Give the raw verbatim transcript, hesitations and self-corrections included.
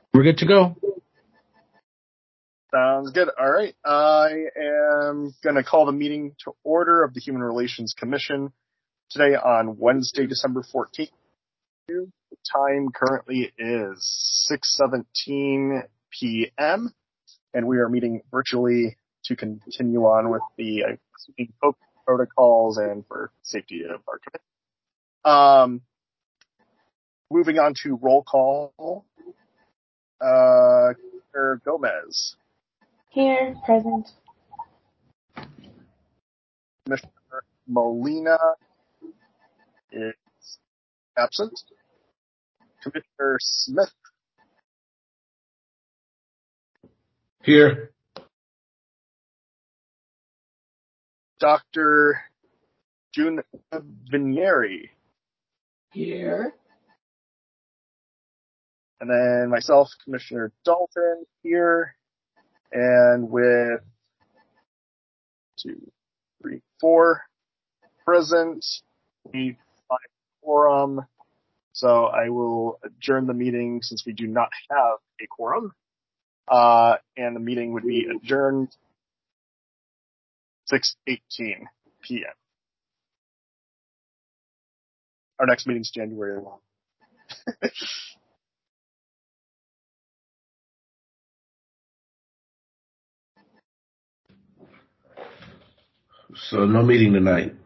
We're good to go. Sounds good. All right. I am going to call the meeting to order of the Human Relations Commission today on Wednesday, December fourteenth. The time currently is six seventeen p.m., and we are meeting virtually to continue on with the uh, protocols and for safety of our committee. Um, moving on to roll call. Uh, Commissioner Gomez. Here, present. Commissioner Molina is absent. Commissioner Smith. Here. Doctor June Vinieri. Here. And then myself, Commissioner Dalton, here. And with two, three, four present, we five quorum. So I will adjourn the meeting since we do not have a quorum. Uh, and the meeting would be adjourned six eighteen p.m. Our next meeting's January first. So no meeting tonight.